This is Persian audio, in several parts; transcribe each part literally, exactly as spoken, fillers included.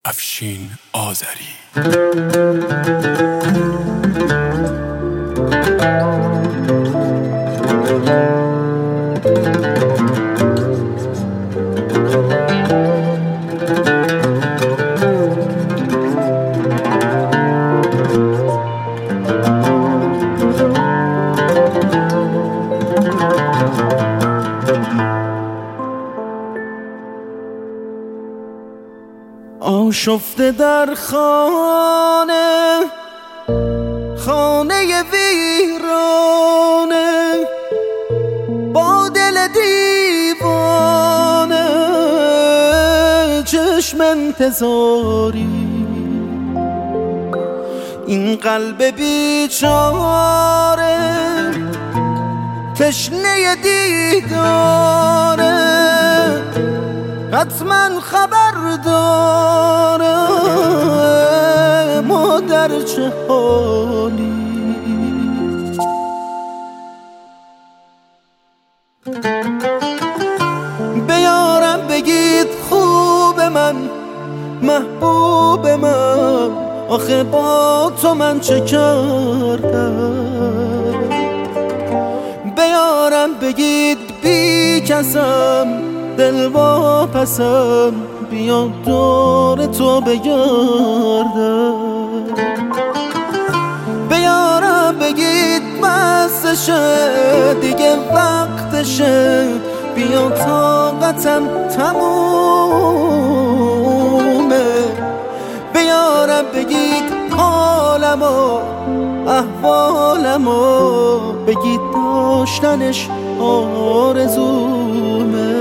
افشین آذری. آشفته در خانه، خانه ویرانه، با دل دیوانه، چشم انتظاری. این قلب بیچاره تشنه دیداره، حتما خبر داره ما در چه حالی. بیارم بگید خوب من، محبوب من، آخه با تو من چه کردم. بیارم بگید بی کسم، دل واپسم، بیا دور تو بگردم. بیارم بگید بسشه دیگه وقتشه، بیا طاقتم تمومه. بیارم بگید حالمو احوالمو، بگید داشتنش آرزومه.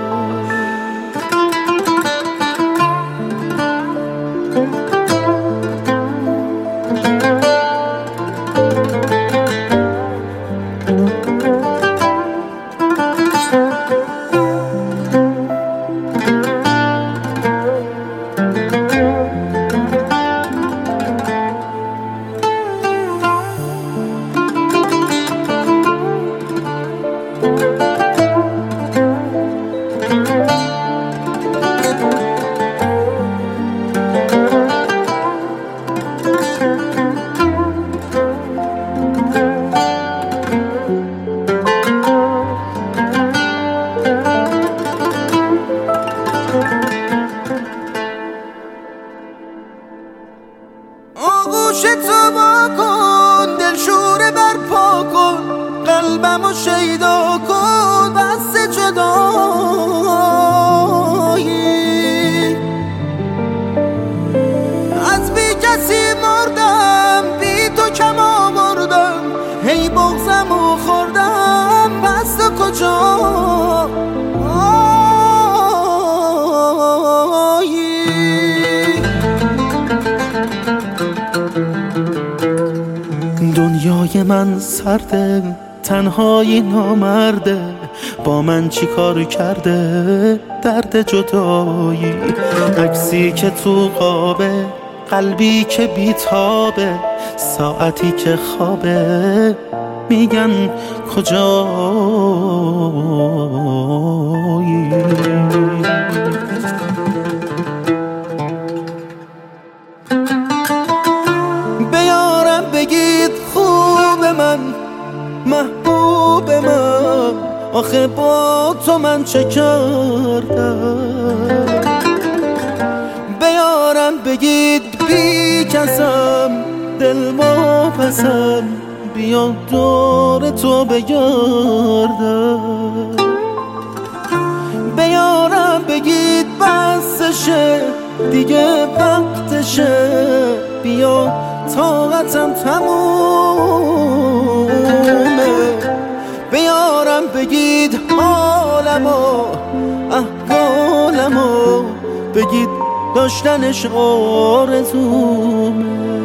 آغوش تو با کن، دل شوره برپا کن، قلبمو شیدا کن، بس جدایی. از بی کسی مردم، بی تو کم آوردم، هی بغزمو خوردم، بس تو کجا دنیای من سرده، تنهایی نامرده، با من چی کار کرده درد جدایی. عکسی که تو قابه، قلبی که بیتابه، ساعتی که خوابه، میگن کجایی. بیارم بگید خوب من، محبوب من، آخه با تو من چه کردم. بیارم بگید بی کسم، دل واپسم، بیا دور تو بگردم. بیارم بگید بسشه دیگه وقتشه، بیا طاقتم تمومه. بیارم بگید حالمو احوالمو، بگید داشتنش آرزومه.